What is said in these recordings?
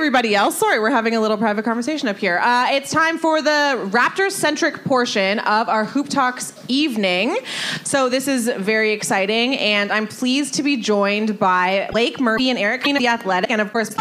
everybody else. Sorry, we're having a little private conversation up here. It's time for the Raptors-centric portion of our Hoop Talks evening. So this is very exciting, and I'm pleased to be joined by Blake Murphy and Eric Green of The Athletic, and of course...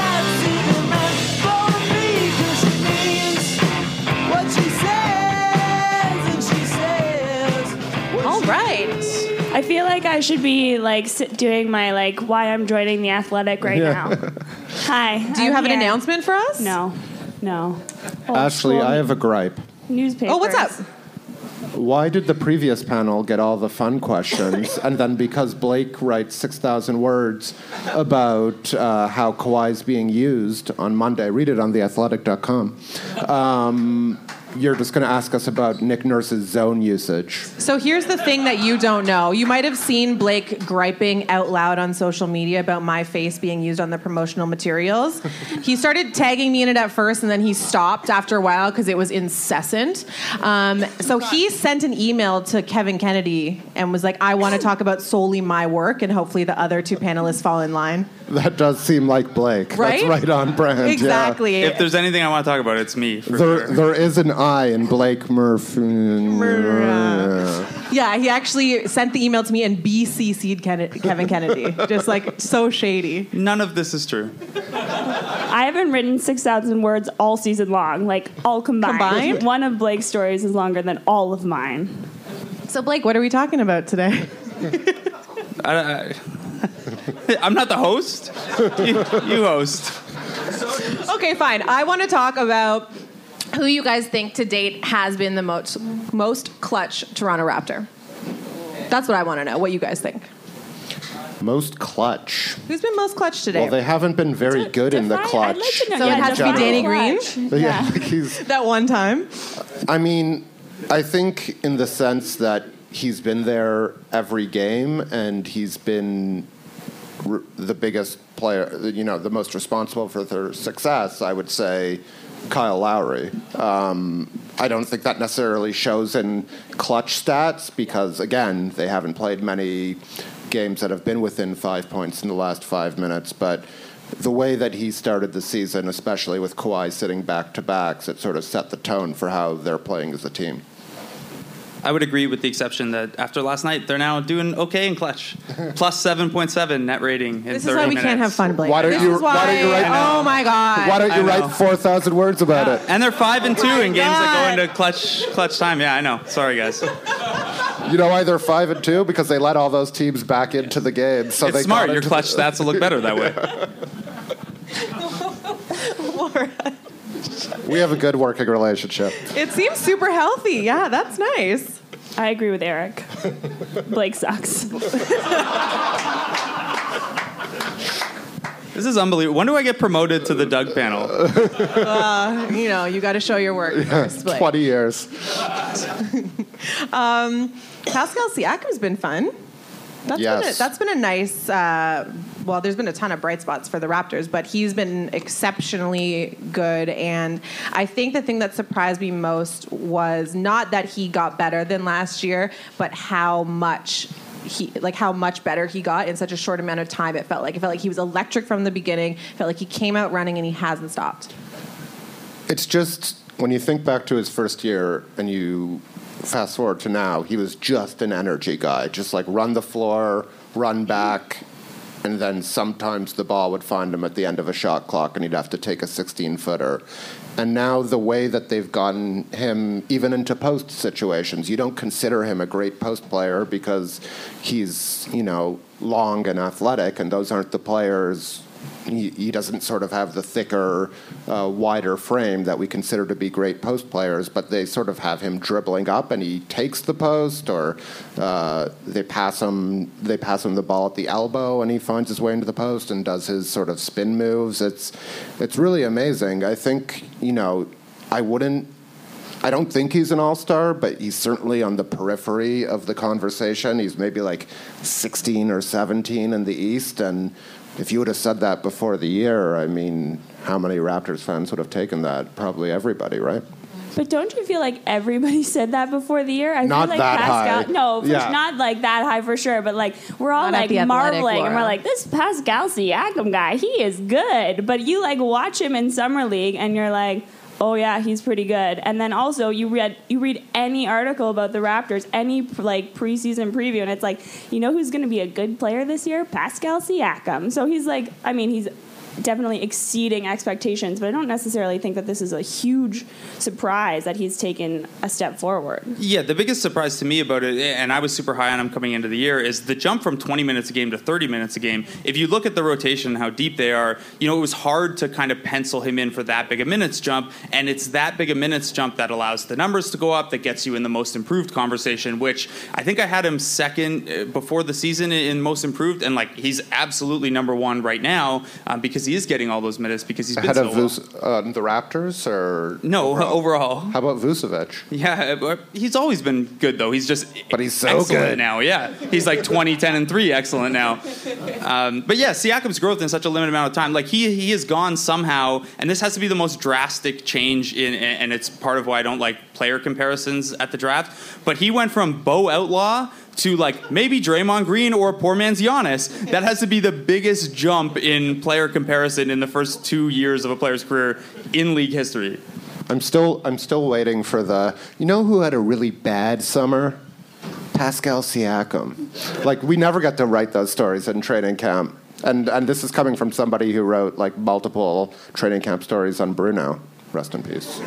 All right. I feel like I should be doing my why I'm joining The Athletic right now. Hi. Do you have an announcement for us? No. Ashley, I have a gripe. Newspapers. Oh, what's up? Why did the previous panel get all the fun questions, and then because Blake writes 6,000 words about how Kawhi's being used on Monday, read it on theathletic.com, you're just going to ask us about Nick Nurse's zone usage. So here's the thing that you don't know. You might have seen Blake griping out loud on social media about my face being used on the promotional materials. He started tagging me in it at first, and then he stopped after a while because it was incessant. So he sent an email to Kevin Kennedy and was like, I want to talk about solely my work, and hopefully the other two panelists fall in line. That does seem like Blake. Right? That's right on brand. Exactly. Yeah. If there's anything I want to talk about, it's me. There is an I in Blake Murphy. Yeah, he actually sent the email to me and BCC'd Kevin Kennedy. Just so shady. None of this is true. I haven't written 6,000 words all season long, all combined. One of Blake's stories is longer than all of mine. So, Blake, what are we talking about today? I'm not the host. You host. Okay, fine. I want to talk about who you guys think to date has been the most clutch Toronto Raptor. That's what I want to know, what you guys think. Most clutch. Who's been most clutch today? Well, they haven't been very good in the clutch. I'd like to know. So it has to be Danny Green? Yeah. That one time? I mean, I think in the sense that he's been there every game, and he's been the biggest player, the most responsible for their success, I would say Kyle Lowry. I don't think that necessarily shows in clutch stats because, again, they haven't played many games that have been within 5 points in the last 5 minutes, but the way that he started the season, especially with Kawhi sitting back-to-backs, it sort of set the tone for how they're playing as a team. I would agree with the exception that after last night, they're now doing okay in clutch. Plus 7.7 net rating in 30 minutes. This is why we can't have fun, Blake. Why don't you write? Oh my God! Why don't you write 4,000 words about it? And they're 5-2 in games that go into clutch time. Yeah, I know. Sorry, guys. You know why they're 5-2? Because they let all those teams back into the game. So it's they smart. Your clutch stats will look better that way. We have a good working relationship. It seems super healthy. Yeah, that's nice. I agree with Eric. Blake sucks. This is unbelievable. When do I get promoted to the Doug panel? You got to show your work first, Blake. 20 years. Pascal Siakam's been fun. That's been a nice... there's been a ton of bright spots for the Raptors, but he's been exceptionally good. And I think the thing that surprised me most was not that he got better than last year, but how much better he got in such a short amount of time. It felt like he was electric from the beginning. It felt like he came out running and he hasn't stopped. It's just, when you think back to his first year and you fast forward to now, he was just an energy guy. Just run the floor, run back, and then sometimes the ball would find him at the end of a shot clock and he'd have to take a 16-footer. And now the way that they've gotten him even into post situations, you don't consider him a great post player because he's, long and athletic, and those aren't the players. He doesn't sort of have the thicker, wider frame that we consider to be great post players, but they sort of have him dribbling up and he takes the post, or they pass him the ball at the elbow and he finds his way into the post and does his sort of spin moves. It's really amazing. I think, I don't think he's an all-star, but he's certainly on the periphery of the conversation. He's maybe 16 or 17 in the East, and if you would have said that before the year, I mean, how many Raptors fans would have taken that? Probably everybody, right? But don't you feel like everybody said that before the year? I Not feel like that Pascal, high. No, Yeah. not like that high for sure. But like we're all Not at like the Athletic, marveling, and we're Laura. like, this Pascal Siakam guy, he is good. But you like watch him in summer league, and you're like, oh yeah, he's pretty good. And then also you read any article about the Raptors, any like preseason preview, and it's like, you know who's going to be a good player this year? Pascal Siakam. So he's like, I mean, he's definitely exceeding expectations, but I don't necessarily think that this is a huge surprise that he's taken a step forward. Yeah, the biggest surprise to me about it, and I was super high on him coming into the year, is the jump from 20 minutes a game to 30 minutes a game. If you look at the rotation and how deep they are, you know, it was hard to kind of pencil him in for that big a minutes jump, and it's that big a minutes jump that allows the numbers to go up, that gets you in the most improved conversation, which I think I had him second before the season in most improved, and like he's absolutely number one right now because he is getting all those minutes because he's been Ahead so of the Raptors, or no overall. How about Vucevic? Yeah, he's always been good though. He's just But he's so excellent good now. Yeah, he's like 20, 10, and 3, excellent now. But yeah, Siakam's growth in such a limited amount of time, like he has gone somehow, and this has to be the most drastic change in, and it's part of why I don't like player comparisons at the draft. But he went from Bo Outlaw to like maybe Draymond Green or poor man's Giannis. That has to be the biggest jump in player comparison in the first 2 years of a player's career in league history. I'm still waiting for you know who had a really bad summer? Pascal Siakam. Like, we never got to write those stories in training camp. And this is coming from somebody who wrote like multiple training camp stories on Bruno. Rest in peace.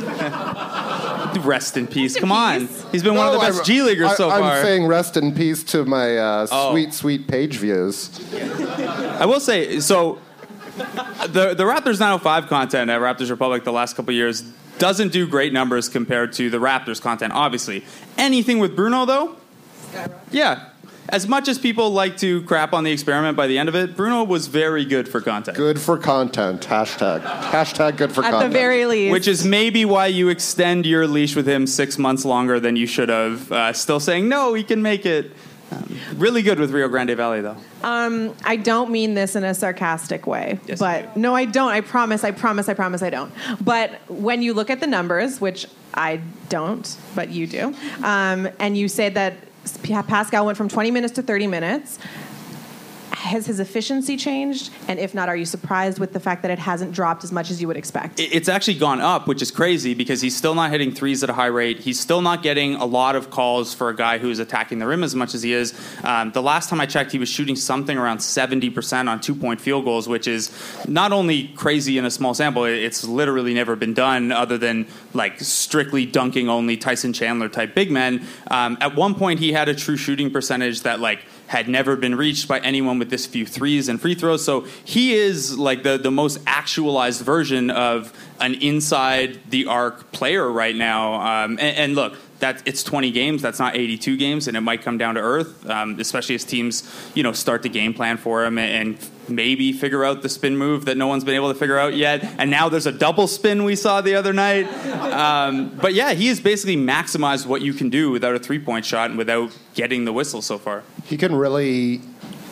Rest in peace. Come on. He's been one of the best G Leaguers so far. I'm saying rest in peace to my sweet page views. I will say, so the Raptors 905 content at Raptors Republic the last couple of years doesn't do great numbers compared to the Raptors content, obviously. Anything with Bruno, though? Yeah. As much as people like to crap on the experiment by the end of it, Bruno was very good for content. Good for content. Hashtag good for content. At the very least. Which is maybe why you extend your leash with him 6 months longer than you should have. Still saying, no, he can make it. Really good with Rio Grande Valley, though. I don't mean this in a sarcastic way. Yes, but no, I don't. I promise I don't. But when you look at the numbers, which I don't, but you do, and you say that Pascal went from 20 minutes to 30 minutes, has his efficiency changed? And if not, are you surprised with the fact that it hasn't dropped as much as you would expect? It's actually gone up, which is crazy because he's still not hitting threes at a high rate. He's still not getting a lot of calls for a guy who's attacking the rim as much as he is. The last time I checked, he was shooting something around 70% on 2-point field goals, which is not only crazy in a small sample, it's literally never been done other than like strictly dunking only Tyson Chandler type big men. At one point, he had a true shooting percentage that like had never been reached by anyone with this few threes and free throws. So he is like the most actualized version of an inside the arc player right now. And look, it's 20 games. That's not 82 games, and it might come down to earth, especially as teams, start the game plan for him and maybe figure out the spin move that no one's been able to figure out yet. And now there's a double spin we saw the other night. But yeah, he has basically maximized what you can do without a three-point shot and without getting the whistle so far. He can really,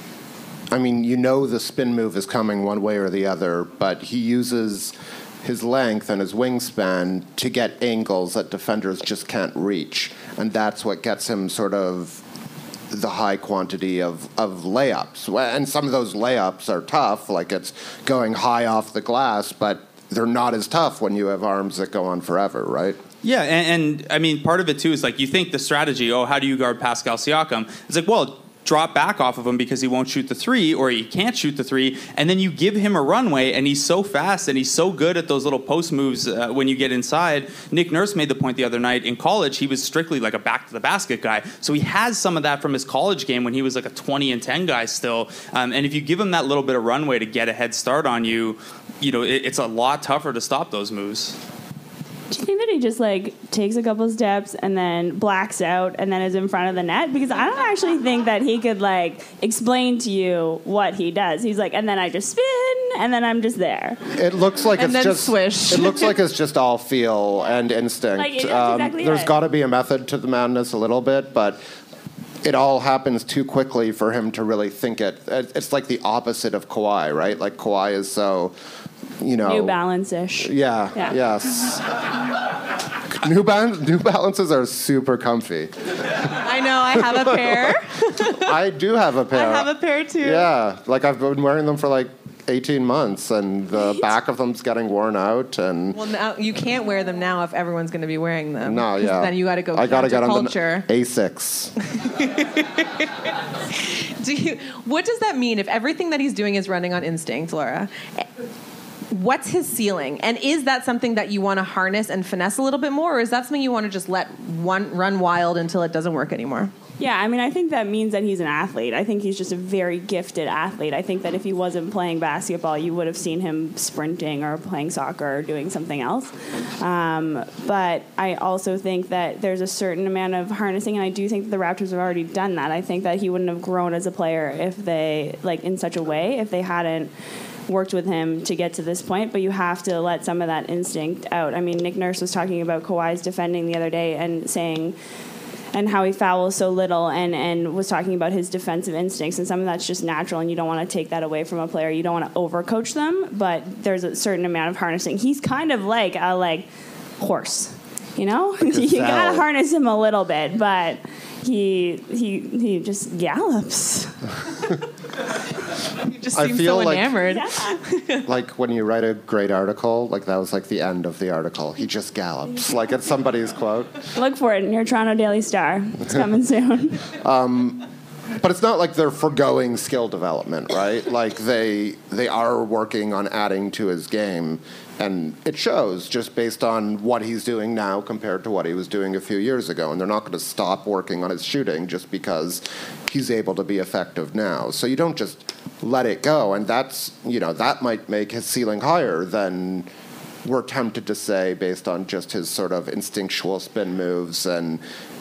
the spin move is coming one way or the other, but he uses his length and his wingspan to get angles that defenders just can't reach. And that's what gets him sort of the high quantity of layups. And some of those layups are tough, like it's going high off the glass, but they're not as tough when you have arms that go on forever, right? Yeah, and part of it too is like you think the strategy, how do you guard Pascal Siakam? It's like, well, drop back off of him because he won't shoot the three or he can't shoot the three, and then you give him a runway, and he's so fast and he's so good at those little post moves when you get inside. Nick Nurse made the point the other night, in college he was strictly like a back-to-the-basket guy, so he has some of that from his college game when he was like a 20-10 guy still, and if you give him that little bit of runway to get a head start on you, it's a lot tougher to stop those moves. Do you think that he just takes a couple steps and then blacks out and then is in front of the net? Because I don't actually think that he could explain to you what he does. He's like, and then I just spin and then I'm just there. It looks like and it's then just swish. It looks like it's just all feel and instinct. Exactly there's got to be a method to the madness a little bit, but it all happens too quickly for him to really think it. It's like the opposite of Kawhi, right? Like Kawhi is so, New Balance-ish. Yeah. Yes. New Balances are super comfy. I know, I have a pair. I do have a pair. I have a pair too. Yeah, like I've been wearing them for like 18 months, and the back of them's getting worn out. And well, now you can't wear them now if everyone's going to be wearing them. No, yeah. Then you got to go. I got to get on the culture. Asics. What does that mean if everything that he's doing is running on instinct, Laura? What's his ceiling? And is that something that you want to harness and finesse a little bit more, or is that something you want to just let run wild until it doesn't work anymore? Yeah, I mean, I think that means that he's an athlete. I think he's just a very gifted athlete. I think that if he wasn't playing basketball, you would have seen him sprinting or playing soccer or doing something else. But I also think that there's a certain amount of harnessing, and I do think that the Raptors have already done that. I think that he wouldn't have grown as a player if they, like, in such a way, if they hadn't worked with him to get to this point, but you have to let some of that instinct out. I mean, Nick Nurse was talking about Kawhi's defending the other day and saying, and how he fouls so little, and was talking about his defensive instincts, and some of that's just natural, and you don't want to take that away from a player. You don't want to overcoach them, but there's a certain amount of harnessing. He's kind of like a horse, you know? You gotta harness him a little bit, but he just gallops. You just seem so enamored. Like when you write a great article, like that was like the end of the article. He just gallops. Like it's somebody's quote. Look for it in your Toronto Daily Star. It's coming soon. But it's not like they're forgoing skill development, right? Like they are working on adding to his game, and it shows just based on what he's doing now compared to what he was doing a few years ago. And they're not going to stop working on his shooting just because he's able to be effective now. So you don't just let it go, and that's, you know, that might make his ceiling higher than we're tempted to say based on just his sort of instinctual spin moves and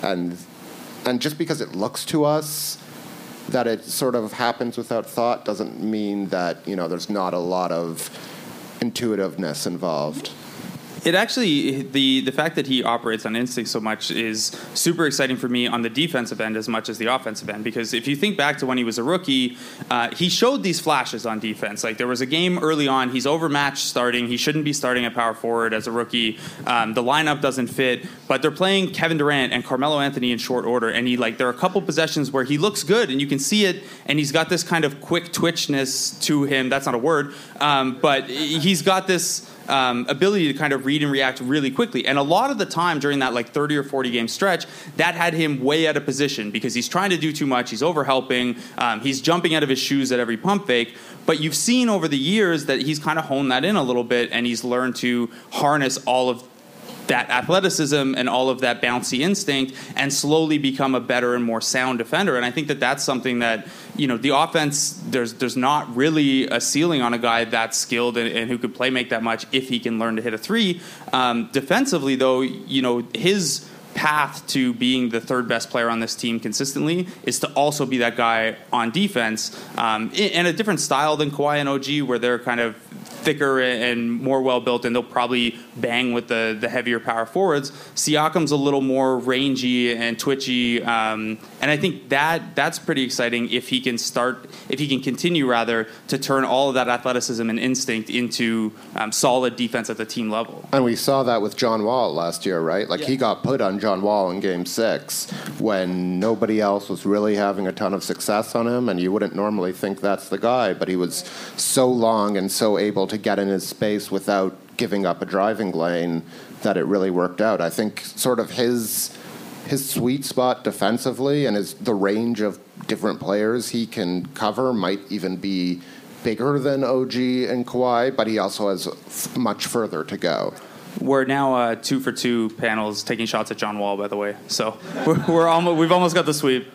just because it looks to us that it sort of happens without thought doesn't mean that, you know, there's not a lot of intuitiveness involved. It actually, the fact that he operates on instinct so much is super exciting for me on the defensive end as much as the offensive end, because if you think back to when he was a rookie, he showed these flashes on defense. Like there was a game early on, he's overmatched starting. He shouldn't be starting at power forward as a rookie. The lineup doesn't fit, but they're playing Kevin Durant and Carmelo Anthony in short order, and there are a couple possessions where he looks good, and you can see it, and he's got this kind of quick twitchness to him. That's not a word, but he's got this ability to kind of read and react really quickly. And a lot of the time during that 30 or 40 game stretch, that had him way out of position because he's trying to do too much. He's overhelping. He's jumping out of his shoes at every pump fake. But you've seen over the years that he's kind of honed that in a little bit, and he's learned to harness all of that athleticism and all of that bouncy instinct and slowly become a better and more sound defender. And I think that that's something that, you know, the offense, there's not really a ceiling on a guy that's skilled and who could play make that much if he can learn to hit a three. Defensively, though, you know, his path to being the third best player on this team consistently is to also be that guy on defense, in a different style than Kawhi and OG, where they're kind of thicker and more well-built, and they'll probably bang with the heavier power forwards. Siakam's a little more rangy and twitchy, and I think that's pretty exciting if he can continue to turn all of that athleticism and instinct into solid defense at the team level. And we saw that with John Wall last year, right? He got put on John Wall in Game 6 when nobody else was really having a ton of success on him, and you wouldn't normally think that's the guy, but he was so long and so able to get in his space without giving up a driving lane that it really worked out. I think sort of his sweet spot defensively and the range of different players he can cover might even be bigger than OG and Kawhi, but he also has much further to go. We're now 2 for 2 panels taking shots at John Wall, by the way. So we've almost got the sweep.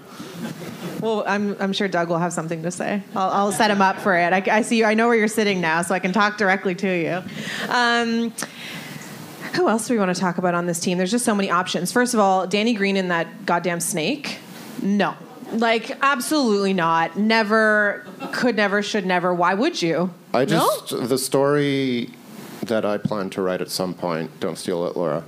Well, I'm sure Doug will have something to say. I'll set him up for it. I see you. I know where you're sitting now, so I can talk directly to you. Who else do we want to talk about on this team? There's just so many options. First of all, Danny Green and that goddamn snake. No. Absolutely not. Never, could never, should never. Why would you? The story that I plan to write at some point, don't steal it, Laura.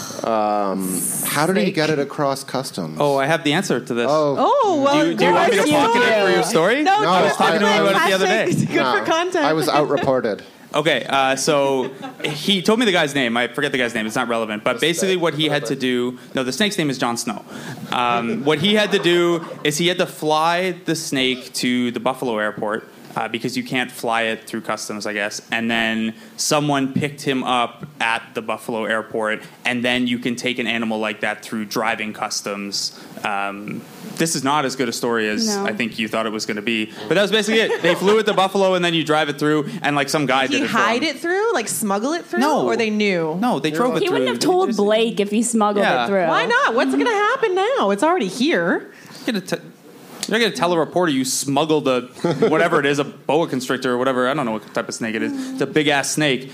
How did he get it across customs? Oh, I have the answer to this. Oh, well, do you want me to pocket it for your story? No, I was talking to him about it the other day. It's good for content. I was out-reported. Okay, so he told me the guy's name. I forget the guy's name. It's not relevant. But basically what he had to do... No, the snake's name is Jon Snow. What he had to do is he had to fly the snake to the Buffalo airport because you can't fly it through customs, I guess. And then someone picked him up at the Buffalo airport, and then you can take an animal like that through driving customs. This is not as good a story as I think you thought it was going to be. But that was basically it. They flew it to Buffalo, and then you drive it through, and like some guy did it for hide him. it through? Like smuggle it through? No. Or they knew? No, they drove it He through. wouldn't have told Blake if he smuggled it through. Why not? What's going to happen now? It's already here. You're not going to tell a reporter you smuggled a, whatever it is, a boa constrictor or whatever. I don't know what type of snake it is. It's a big-ass snake.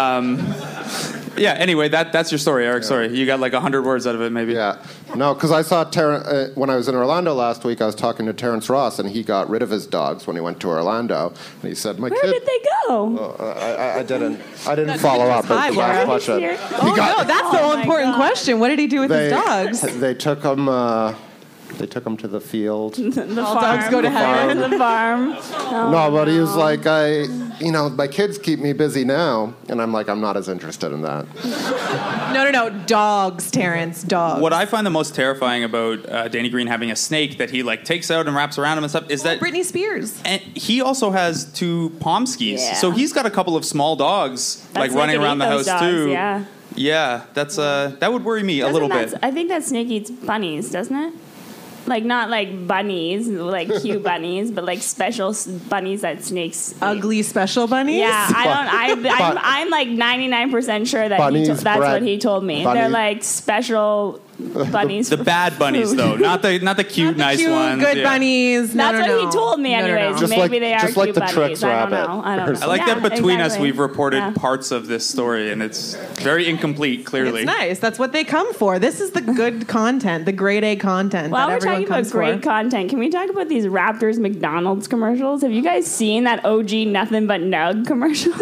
Yeah, anyway, that's your story, Eric. Sorry. You got like 100 words out of it, maybe. Yeah. No, because I saw when I was in Orlando last week, I was talking to Terrence Ross, and he got rid of his dogs when he went to Orlando. And he said, Where did they go? I didn't follow up. That's the last question. No, that's the whole important question. What did he do with his dogs? They took him... They took him to the field. The All farm. dogs go to heaven. The farm. But he was like, my kids keep me busy now. And I'm like, I'm not as interested in that. No. Dogs, Terrence. Dogs. What I find the most terrifying about Danny Green having a snake that he like takes out and wraps around him and stuff is that Britney Spears. And he also has 2 Pomskis, Yeah. so he's got a couple of small dogs That running snake around the could eat house those dogs, too. Yeah. Yeah, that's that would worry me a little bit. I think that snake eats bunnies, doesn't it? Like, not like bunnies, like cute bunnies, but like special bunnies that snakes eat. Ugly special bunnies? Yeah, I'm like 99% sure that that's what he told me. They're like special bunnies. The bad bunnies, though, not the cute, nice cute, ones. good bunnies. That's what he told me, anyways. Just Maybe like- they are just cute like the bunnies. Trix I don't rabbit. know. I don't know. I like that between us, exactly. we've reported parts of this story, and it's very incomplete, clearly. It's nice. That's what they come for. This is the good content, the grade A content. While that we're everyone talking about comes great for. content, can we talk about these Raptors McDonald's commercials? Have you guys seen that OG Nothing But Nug commercial?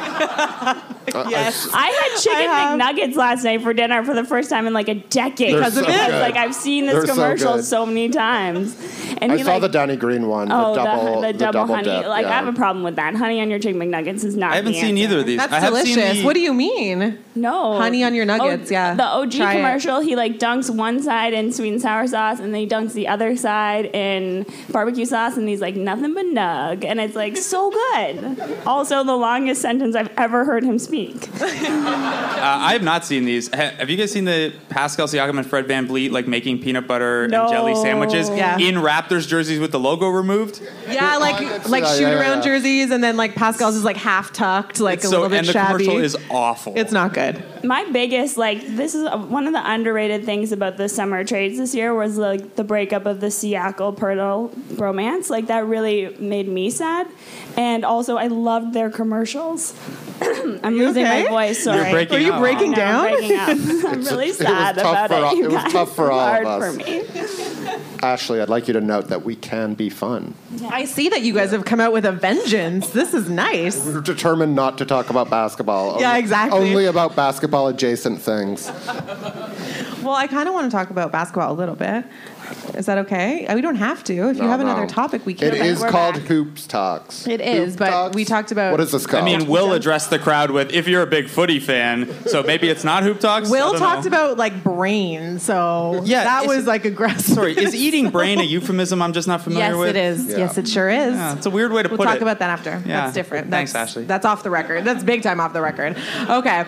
Yes. I had chicken have. McNuggets last night for dinner for the first time in like a decade. They're Because of so it. good. Like, I've seen this They're so commercial good. so many times. And I he, saw like, the Danny Green one, the double honey. dip, Like, yeah. I have a problem with that. Honey on your chicken McNuggets is not I haven't the seen answer. either of these. That's I have seen delicious. the- What do you mean? No. Honey on your nuggets, yeah. The OG Try it. commercial, he like dunks one side in sweet and sour sauce and then he dunks the other side in barbecue sauce and he's like, nothing but nug. And it's like so good. Also, the longest sentence I've ever heard him speak. I have not seen these. Have you guys seen the Pascal Siakam and Fred VanVleet like making peanut butter No. and jelly sandwiches Yeah. in Raptors jerseys with the logo removed? Yeah, like Yeah, shoot yeah, around yeah. jerseys, and then like Pascal's is like half tucked, like a little bit and the shabby. commercial is awful. It's not good. My biggest, like, this is one of the underrated things about the summer trades this year was like the breakup of the Siakam-Pirtle bromance. Like, that really made me sad. And also, I loved their commercials. I'm losing okay? my voice, sorry. You're breaking Are you up. breaking I know, down? I'm breaking up. I'm really sad tough about for it. all- you it was guys. tough for all of Hard us. for me. Ashley, I'd like you to note that we can be fun. I see that you guys have come out with a vengeance. This is nice. We're determined not to talk about basketball. Yeah, exactly. Only about basketball adjacent things. Well, I kind of want to talk about basketball a little bit. Is that okay? We don't have to. If you No, have no. another topic, we can. It is We're called back. Hoops Talks. It is, Hoop but Talks? we talked about- What is this I called? mean, Will addressed the crowd with, if you're a big footy fan, so maybe it's not Hoop Talks? I Will don't talked know. about like brain, so Yeah, that it's- was like aggressive. Sorry, is eating brain a euphemism I'm just not familiar Yes, with? it is. Yeah. Yes, it sure is. Yeah, it's a weird way to We'll put talk it. about that after. Yeah. That's different. Thanks, That's, Ashley. That's off the record. That's big time off the record. Okay.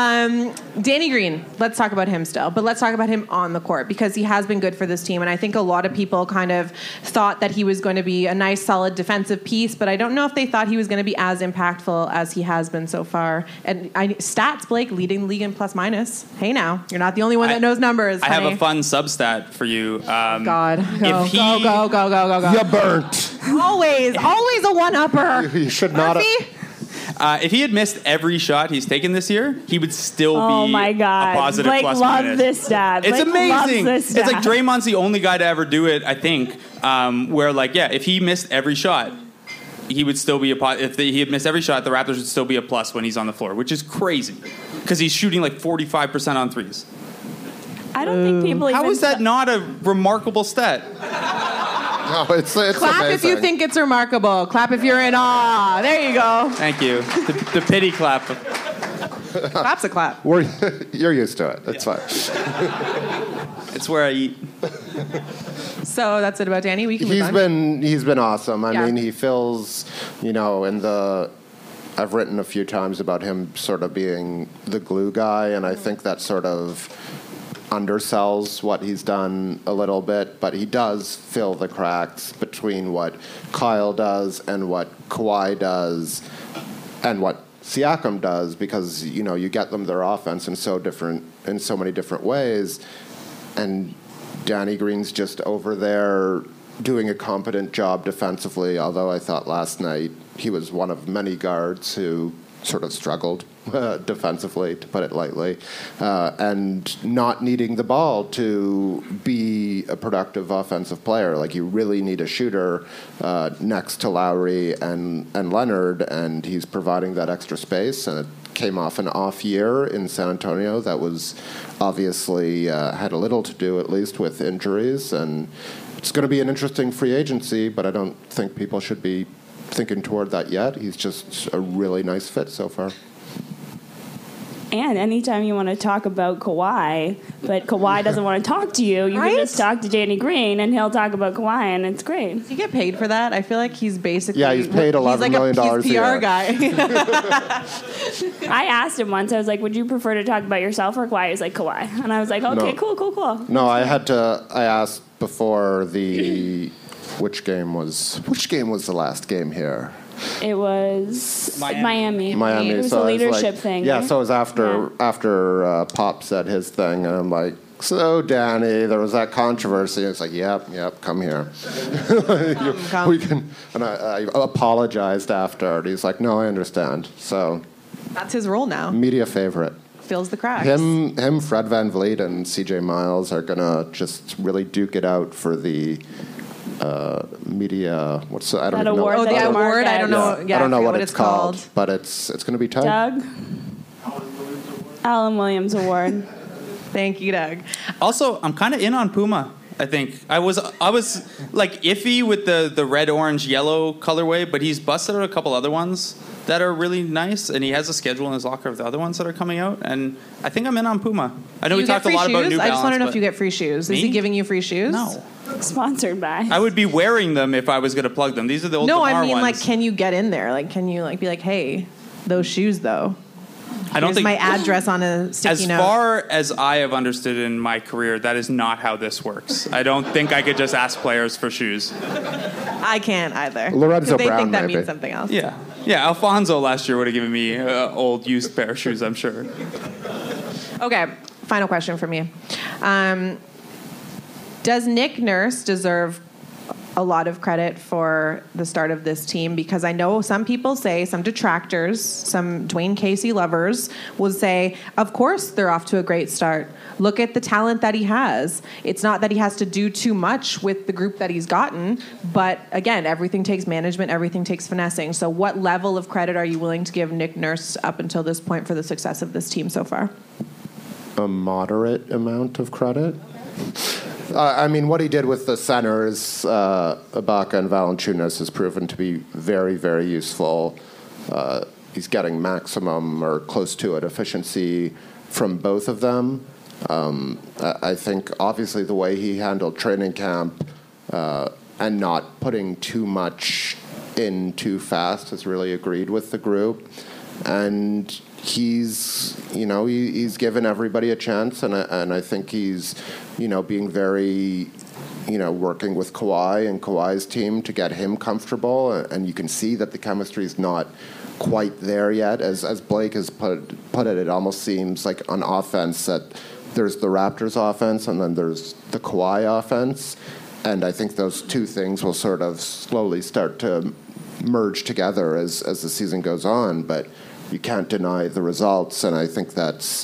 Danny Green, let's talk about him still. But let's talk about him on the court because he has been good for this team. And I think a lot of people kind of thought that he was going to be a nice, solid defensive piece. But I don't know if they thought he was going to be as impactful as he has been so far. And stats, Blake, leading the league in plus minus. Hey now, you're not the only one that knows numbers. I have honey. a fun substat for you. God. Go, If he- go. You burnt. Always a one-upper. You should not have. Murphy? If he had missed every shot he's taken this year, he would still Oh be my God. a positive Blake plus loved minus. this stat. It's Blake loves amazing. this It's like stat. Draymond's the only guy to ever do it, I think, where like, yeah, if he missed every shot, he would still be if he had missed every shot, the Raptors would still be a plus when he's on the floor, which is crazy because he's shooting like 45% on threes. I don't think people How even is that not a remarkable stat? No, it's Clap amazing. if you think it's remarkable. Clap if you're in awe. There you go. Thank you. The pity clap. Clap's a clap. You're used to it. It's fine. It's where I eat. So that's it about Danny. We can move on. He's been awesome. I Yeah. mean, he fills, I've written a few times about him sort of being the glue guy, and I think that sort of undersells what he's done a little bit, but he does fill the cracks between what Kyle does and what Kawhi does and what Siakam does, because you get them their offense in so many different ways, and Danny Green's just over there doing a competent job defensively, although I thought last night he was one of many guards who sort of struggled defensively, to put it lightly, and not needing the ball to be a productive offensive player. Like, you really need a shooter next to Lowry and Leonard, and he's providing that extra space, and it came off an off year in San Antonio that was obviously had a little to do, at least, with injuries, and it's going to be an interesting free agency, but I don't think people should be thinking toward that yet. He's just a really nice fit so far. And anytime you want to talk about Kawhi, but Kawhi doesn't want to talk to you, you Right? can just talk to Danny Green, and he'll talk about Kawhi, and it's great. Does he get paid for that? I feel like he's basically... Yeah, he's paid $11 million he's a year. PR guy. I asked him once, I was like, would you prefer to talk about yourself or Kawhi? He was like, Kawhi. And I was like, okay, No. cool. No, I asked before which game was the last game here? It was Miami. Miami. It was So a I was leadership like, thing. Yeah, right? so it was after Yeah. Pop said his thing, and I'm like, so Danny, there was that controversy. It's like, yep, come here. Come. We can. And I apologized after, and he's like, no, I understand. So That's his role now. media favorite. Fills the cracks. Him, Fred VanVleet, and CJ Miles are gonna just really duke it out for the media. I don't That even know. award Oh, that the you award? I don't know. market. Yeah, I don't know forget what it's called, but it's going to be tight. Doug? Alan Williams Award. Thank you, Doug. Also, I'm kind of in on Puma. I think I was like iffy with the red, orange, yellow colorway, but he's busted out a couple other ones that are really nice, and he has a schedule in his locker of the other ones that are coming out, and I think I'm in on Puma. I know Do we you get talked a free lot shoes? about New Balance. I just want to know but if you get free shoes. Is Me? he giving you free shoes? No. Sponsored by. I would be wearing them if I was going to plug them. These are the old No, I DeMar mean, ones. like, can you get in there? Like, can you be like, hey, those shoes though? I don't Here's think my address on a sticky as note. far as I have understood in my career, that is not how this works. I don't think I could just ask players for shoes. I can't either. Lorenzo 'Cause they Brown, think that maybe. means something else. Yeah. Alfonso last year would have given me old used pair of shoes, I'm sure. Okay, final question for me. Does Nick Nurse deserve a lot of credit for the start of this team? Because I know some people say, some detractors, some Dwayne Casey lovers will say, of course they're off to a great start. Look at the talent that he has. It's not that he has to do too much with the group that he's gotten, but again, everything takes management, everything takes finessing. So what level of credit are you willing to give Nick Nurse up until this point for the success of this team so far? A moderate amount of credit. I mean, what he did with the centers, Ibaka and Valanciunas, has proven to be very, very useful. He's getting maximum or close to it efficiency from both of them. I think, obviously, the way he handled training camp and not putting too much in too fast has really agreed with the group. And he's given everybody a chance, and I think he's, being very, working with Kawhi and Kawhi's team to get him comfortable, and you can see that the chemistry is not quite there yet. As Blake has put it, it almost seems like on offense that there's the Raptors offense and then there's the Kawhi offense, and I think those two things will sort of slowly start to merge together as the season goes on, but you can't deny the results, and I think that's,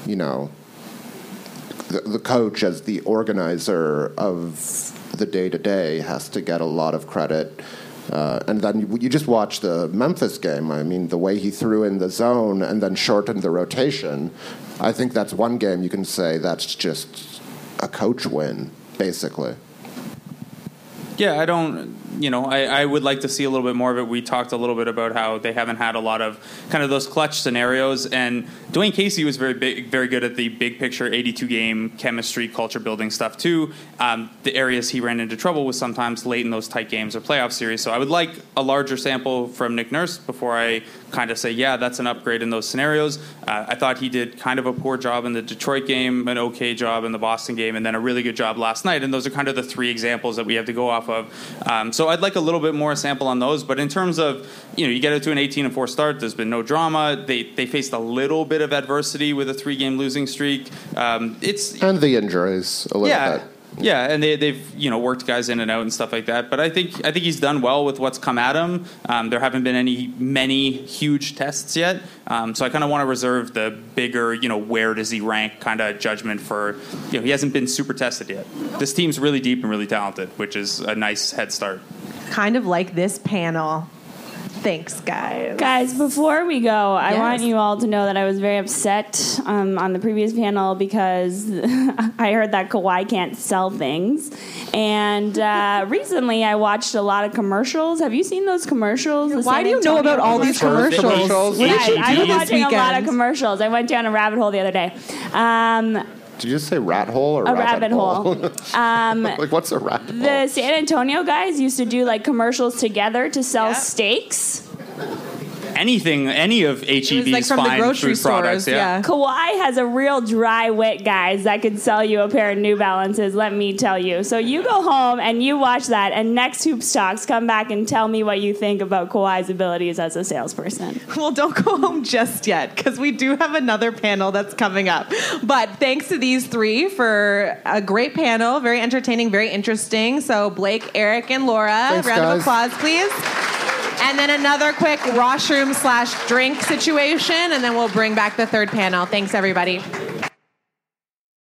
the coach as the organizer of the day-to-day has to get a lot of credit. And then you just watch the Memphis game. I mean, the way he threw in the zone and then shortened the rotation, I think that's one game you can say that's just a coach win, basically. Yeah, I don't. I would like to see a little bit more of it. We talked a little bit about how they haven't had a lot of kind of those clutch scenarios, and Dwayne Casey was very good at the big picture 82 game chemistry, culture building stuff too. The areas he ran into trouble was sometimes late in those tight games or playoff series. So I would like a larger sample from Nick Nurse before I kind of say, yeah, that's an upgrade in those scenarios. I thought he did kind of a poor job in the Detroit game, an okay job in the Boston game, and then a really good job last night. And those are kind of the three examples that we have to go off of. So I'd like a little bit more sample on those. But in terms of, you get it to an 18-4 start, there's been no drama. They faced a little bit of adversity with a 3-game losing streak. And the injuries a little bit. Yeah, and they've worked guys in and out and stuff like that. But I think he's done well with what's come at him. There haven't been many huge tests yet, so I kind of want to reserve the bigger where does he rank kind of judgment for he hasn't been super tested yet. This team's really deep and really talented, which is a nice head start. Kind of like this panel. Thanks, guys. Guys, before we go, I want you all to know that I was very upset on the previous panel because I heard that Kawhi can't sell things. And recently I watched a lot of commercials. Have you seen those commercials? Why do you know about all these commercials? I've been watching a lot of commercials. I went down a rabbit hole the other day. Did you just say rat hole or a rabbit hole? What's a rabbit hole? The San Antonio guys used to do commercials together to sell steaks. Any of HEB's from fine the grocery food products. Yeah. Kawhi has a real dry wit, guys, that could sell you a pair of New Balances, let me tell you. So you go home and you watch that, and next Hoops Talks, come back and tell me what you think about Kawhi's abilities as a salesperson. Well, don't go home just yet, because we do have another panel that's coming up. But thanks to these three for a great panel, very entertaining, very interesting. So Blake, Eric, and Laura, thanks, round guys. of applause, please. And then another quick washroom/drink situation, and then we'll bring back the third panel. Thanks, everybody.